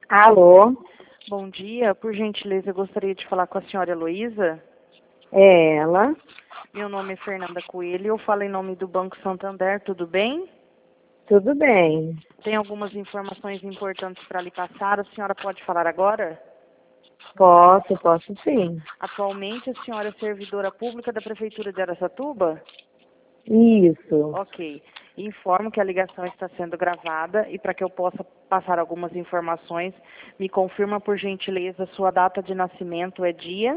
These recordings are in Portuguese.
Alô, Bom dia, por gentileza, eu gostaria de falar com a senhora Heloísa. é ela? Meu nome é Fernanda Coelho e eu falo em nome do Banco Santander, tudo bem? Tudo bem? Tem algumas informações importantes para lhe passar, a senhora pode falar agora? Posso sim. Atualmente a senhora é servidora pública da Prefeitura de Araçatuba? Isso. Ok. Informo que a ligação está sendo gravada e para que eu possa passar algumas informações, me confirma por gentileza sua data de nascimento é dia?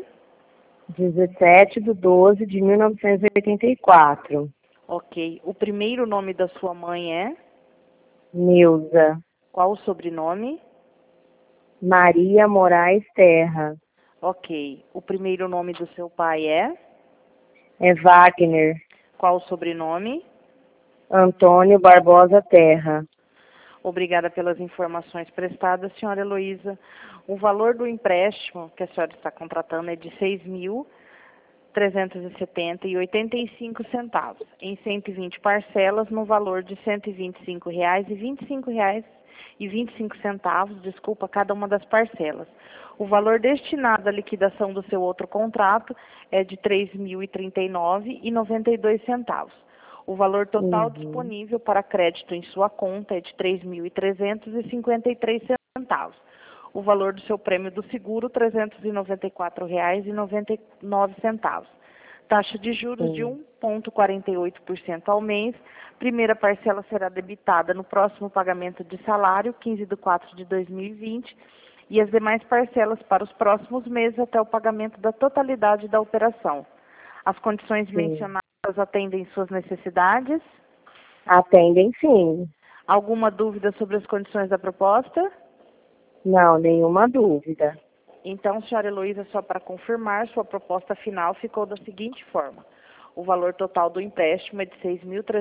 17/12/1984. Ok. O primeiro nome da sua mãe é? Neuza. Qual o sobrenome? Maria Moraes Terra. Ok. O primeiro nome do seu pai é? É Wagner. Qual o sobrenome? Antônio Barbosa Terra. Obrigada pelas informações prestadas, senhora Heloísa. O valor do empréstimo que a senhora está contratando é de R$ 6.370,85, em 120 parcelas, no valor de R$ 125,25, desculpa, cada uma das parcelas. O valor destinado à liquidação do seu outro contrato é de R$ 3.039,92. O valor total Uhum. disponível para crédito em sua conta é de R$ 3.353. O valor do seu prêmio do seguro, R$ 394,99. Taxa de juros de Sim. 1,48% ao mês. Primeira parcela será debitada no próximo pagamento de salário, 15/4/2020, e as demais parcelas para os próximos meses até o pagamento da totalidade da operação. As condições Sim. mencionadas atendem suas necessidades? Atendem sim. Alguma dúvida sobre as condições da proposta? Não, nenhuma dúvida. Então, senhora Heloísa, só para confirmar, sua proposta final ficou da seguinte forma. O valor total do empréstimo é de R$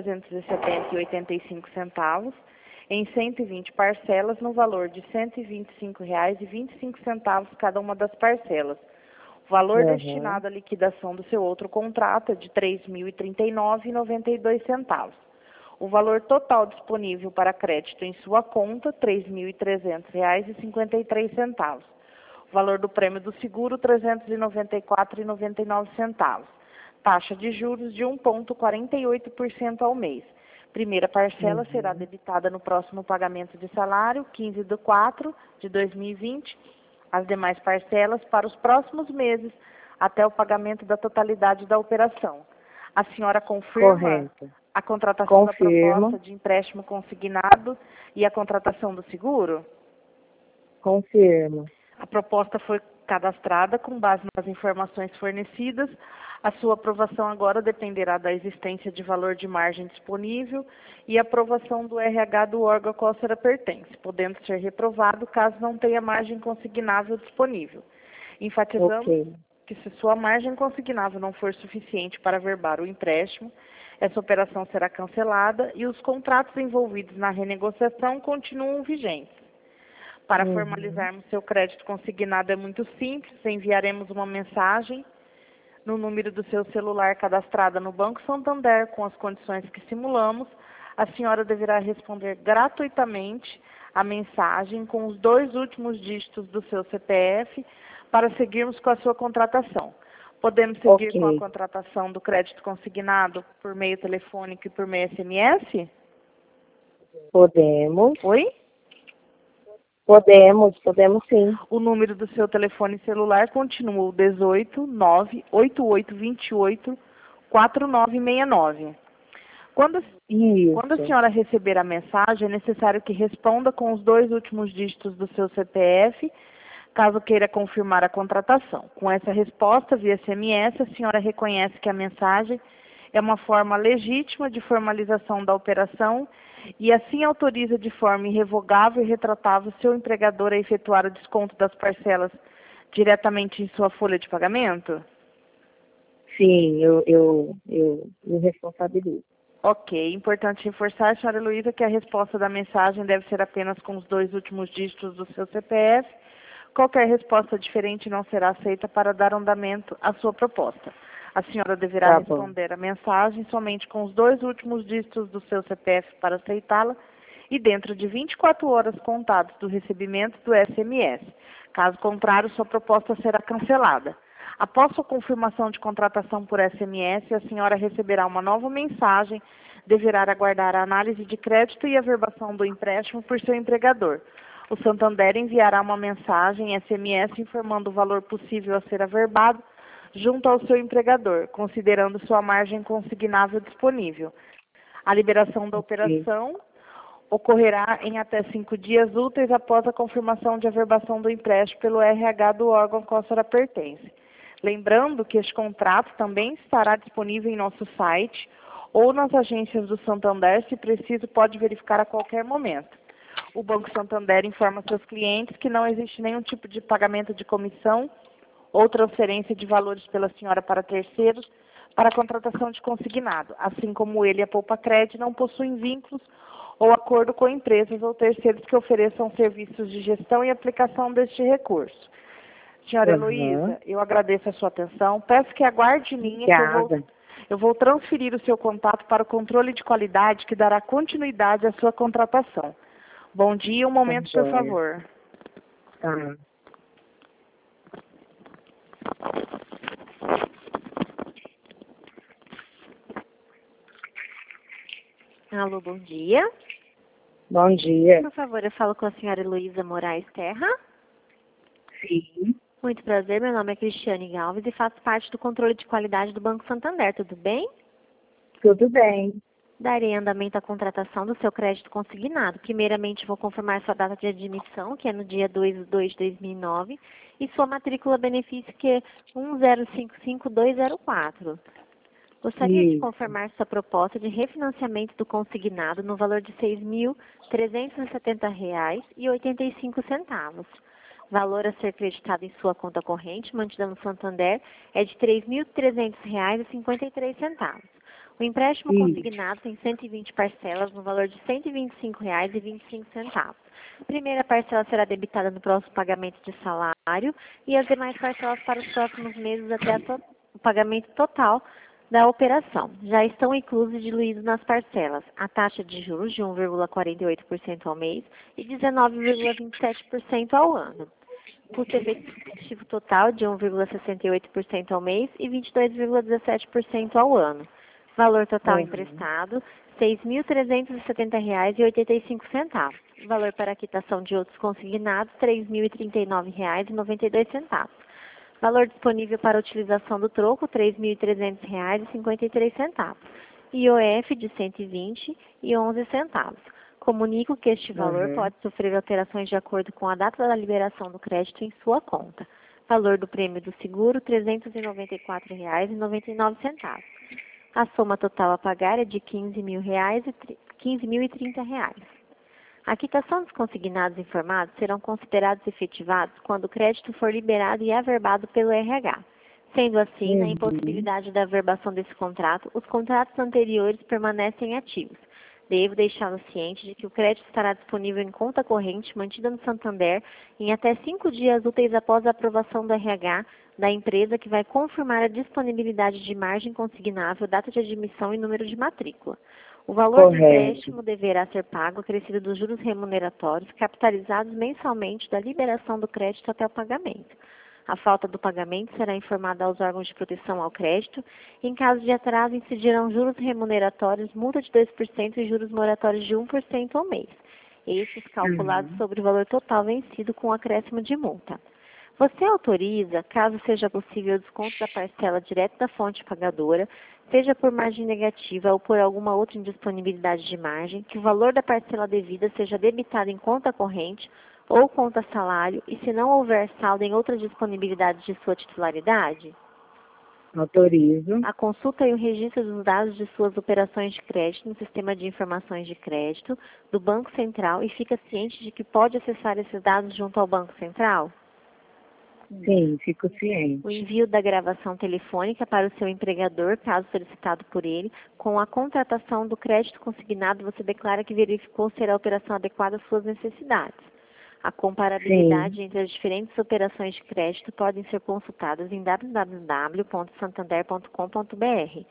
6.370,85, em 120 parcelas, no valor de R$ 125,25 cada uma das parcelas. O valor Uhum. destinado à liquidação do seu outro contrato é de R$ 3.039,92. O valor total disponível para crédito em sua conta, R$ 3.300,53. O valor do prêmio do seguro, R$ 394,99. Taxa de juros de 1,48% ao mês. Primeira parcela será Uhum. debitada no próximo pagamento de salário, 15/4/2020. As demais parcelas para os próximos meses, até o pagamento da totalidade da operação. A senhora confirma Correto. a contratação da proposta Confirmo. de empréstimo consignado e a contratação do seguro? Confirmo. A proposta foi cadastrada com base nas informações fornecidas. A sua aprovação agora dependerá da existência de valor de margem disponível e aprovação do RH do órgão a qual a senhora pertence, podendo ser reprovado caso não tenha margem consignável disponível. Ok. Enfatizamos que se sua margem consignável não for suficiente para averbar o empréstimo, essa operação será cancelada e os contratos envolvidos na renegociação continuam vigentes. Para Uhum. formalizarmos seu crédito consignado é muito simples, enviaremos uma mensagem no número do seu celular cadastrada no Banco Santander com as condições que simulamos. A senhora deverá responder gratuitamente a mensagem com os 2 últimos dígitos do seu CPF para seguirmos com a sua contratação. Podemos seguir Ok. com a contratação do crédito consignado por meio telefônico e por meio SMS? Podemos. Oi? Podemos sim. O número do seu telefone celular continua o 18 98828 4969. Quando a Isso. senhora receber a mensagem, é necessário que responda com os 2 últimos dígitos do seu CPF, caso queira confirmar a contratação. Com essa resposta via SMS, a senhora reconhece que a mensagem é uma forma legítima de formalização da operação e assim autoriza de forma irrevogável e retratável seu empregador a efetuar o desconto das parcelas diretamente em sua folha de pagamento? Sim, eu me responsabilizo. Ok. Importante reforçar, senhora Heloísa, que a resposta da mensagem deve ser apenas com os 2 últimos dígitos do seu CPF. Qualquer resposta diferente não será aceita para dar andamento à sua proposta. A senhora deverá Tá bom. responder a mensagem somente com os 2 últimos dígitos do seu CPF para aceitá-la e dentro de 24 horas contados do recebimento do SMS. Caso contrário, sua proposta será cancelada. Após sua confirmação de contratação por SMS, a senhora receberá uma nova mensagem, deverá aguardar a análise de crédito e averbação do empréstimo por seu empregador. O Santander enviará uma mensagem SMS informando o valor possível a ser averbado junto ao seu empregador, considerando sua margem consignável disponível. A liberação da operação ocorrerá em até 5 dias úteis após a confirmação de averbação do empréstimo pelo RH do órgão ao qual a senhora pertence. Lembrando que este contrato também estará disponível em nosso site ou nas agências do Santander, se preciso, pode verificar a qualquer momento. O Banco Santander informa seus clientes que não existe nenhum tipo de pagamento de comissão ou transferência de valores pela senhora para terceiros para a contratação de consignado, assim como ele e a Poupacred não possuem vínculos ou acordo com empresas ou terceiros que ofereçam serviços de gestão e aplicação deste recurso. Senhora Heloísa, eu agradeço a sua atenção. Peço que aguarde em linha que eu vou transferir o seu contato para o controle de qualidade que dará continuidade à sua contratação. Bom dia, um momento, por favor. Tá. Alô, bom dia. Bom dia. Por favor, eu falo com a senhora Heloísa Moraes Terra. Sim. Muito prazer, meu nome é Cristiane Alves e faço parte do controle de qualidade do Banco Santander, tudo bem? Tudo bem. Darei andamento à contratação do seu crédito consignado. Primeiramente, vou confirmar sua data de admissão, que é no dia 2/2 de 2009, e sua matrícula benefício, que é 1055204. Gostaria de confirmar sua proposta de refinanciamento do consignado no valor de R$ 6.370,85. Valor a ser creditado em sua conta corrente, mantida no Santander, é de R$ 3.300,53. O empréstimo consignado tem 120 parcelas no valor de R$ 125,25. A primeira parcela será debitada no próximo pagamento de salário e as demais parcelas para os próximos meses até o pagamento total da operação. Já estão inclusos e diluídos nas parcelas a taxa de juros de 1,48% ao mês e 19,27% ao ano. Custo efetivo total de 1,68% ao mês e 22,17% ao ano. Valor total emprestado, R$ 6.370,85. Valor para quitação de outros consignados, R$ 3.039,92. Valor disponível para utilização do troco, R$ 3.300,53. IOF de R$ 120,11. Comunico que este valor pode sofrer alterações de acordo com a data da liberação do crédito em sua conta. Valor do prêmio do seguro, R$ 394,99. A soma total a pagar é de R$ 15.030. A quitação dos consignados informados serão considerados efetivados quando o crédito for liberado e averbado pelo RH. Sendo assim, na impossibilidade da averbação desse contrato, os contratos anteriores permanecem ativos. Devo deixá-lo ciente de que o crédito estará disponível em conta corrente mantida no Santander em até 5 dias úteis após a aprovação do RH da empresa que vai confirmar a disponibilidade de margem consignável, data de admissão e número de matrícula. O valor do empréstimo deverá ser pago acrescido dos juros remuneratórios capitalizados mensalmente da liberação do crédito até o pagamento. A falta do pagamento será informada aos órgãos de proteção ao crédito. Em caso de atraso, incidirão juros remuneratórios, multa de 2% e juros moratórios de 1% ao mês. Estes calculados sobre o valor total vencido com acréscimo de multa. Você autoriza, caso seja possível, o desconto da parcela direto da fonte pagadora, seja por margem negativa ou por alguma outra indisponibilidade de margem, que o valor da parcela devida seja debitado em conta corrente ou conta salário e se não houver saldo em outra disponibilidade de sua titularidade? Autorizo. A consulta e o registro dos dados de suas operações de crédito no Sistema de Informações de Crédito do Banco Central e fica ciente de que pode acessar esses dados junto ao Banco Central? Sim, fico ciente. O envio da gravação telefônica para o seu empregador, caso solicitado por ele, com a contratação do crédito consignado, você declara que verificou ser a operação adequada às suas necessidades. A comparabilidade entre as diferentes operações de crédito podem ser consultadas em www.santander.com.br.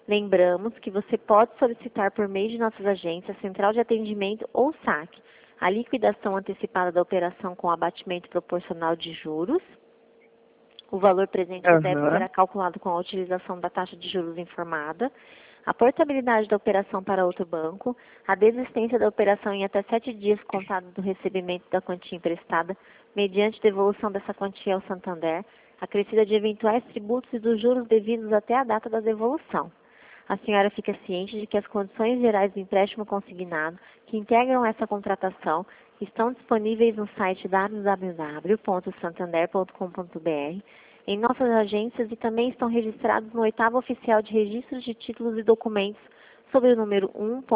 Lembramos que você pode solicitar por meio de nossas agências, central de atendimento ou saque, a liquidação antecipada da operação com abatimento proporcional de juros. O valor presente do débito será calculado com a utilização da taxa de juros informada, a portabilidade da operação para outro banco, a desistência da operação em até 7 dias contados do recebimento da quantia emprestada, mediante devolução dessa quantia ao Santander, acrescida de eventuais tributos e dos juros devidos até a data da devolução. A senhora fica ciente de que as condições gerais do empréstimo consignado que integram essa contratação estão disponíveis no site www.santander.com.br, em nossas agências e também estão registrados no 8º Oficial de Registros de Títulos e Documentos sob o número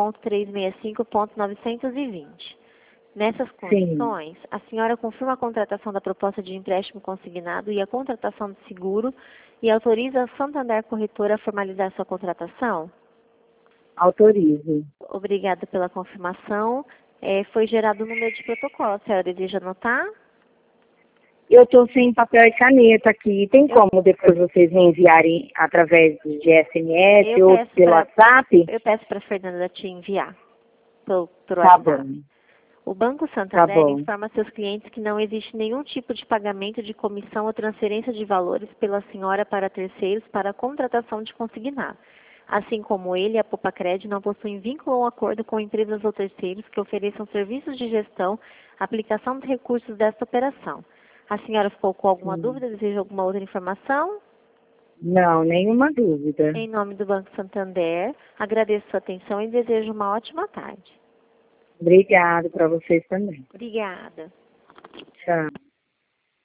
1.365.920. Nessas condições, a senhora confirma a contratação da proposta de empréstimo consignado e a contratação de seguro e autoriza a Santander Corretora a formalizar sua contratação? Autorizo. Obrigada pela confirmação. Foi gerado o número de protocolo. A senhora deseja anotar? Eu estou sem papel e caneta aqui. Tem como depois vocês me enviarem através de SMS ou pelo WhatsApp? Eu peço para a Fernanda te enviar por Tá WhatsApp. bom. O Banco Santander informa seus clientes que não existe nenhum tipo de pagamento de comissão ou transferência de valores pela senhora para terceiros para a contratação de consignado. Assim como ele, a Popacred não possuem vínculo ou acordo com empresas ou terceiros que ofereçam serviços de gestão, aplicação dos recursos desta operação. A senhora ficou com alguma dúvida? Deseja alguma outra informação? Não, nenhuma dúvida. Em nome do Banco Santander, agradeço sua atenção e desejo uma ótima tarde. Obrigado para vocês também. Obrigada. Tchau.